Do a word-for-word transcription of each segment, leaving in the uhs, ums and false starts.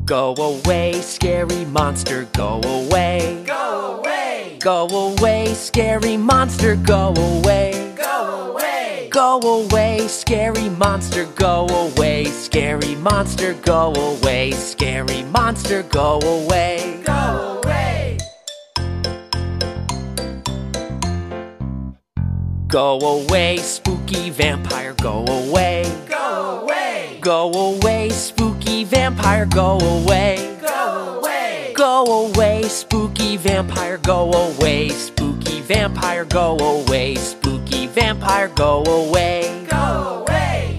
Go away, scary monster, go away. Go away! Go away, scary monster, go away. Go away! Go away, scary monster, go away. Scary monster, go away. Scary monster, go away. Go away! Go away, spooky vampire, go away. Go away! Go away, spooky vampire, go away. Go away! Go away, spooky vampire, go away. Spooky vampire, go away. Spooky vampire, go away. Go away!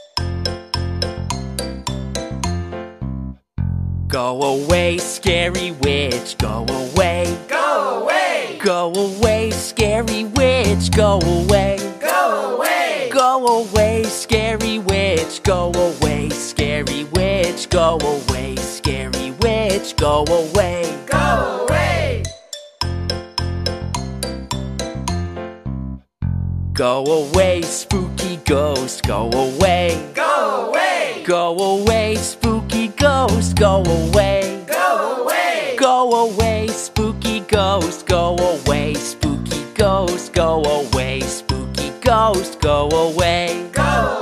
Go away, scary witch, go away. Go away! Go away, scary witch, go away. Go away! Go away, scary witch, go away. Scary witch, go away. Scary witch, go away. Go away! Go away, spooky ghost, go away. Go away! Go away, spooky ghost, go away. Go away! Go away, spooky ghost, go away. Spooky ghost, go away. Spooky ghost, go away. Go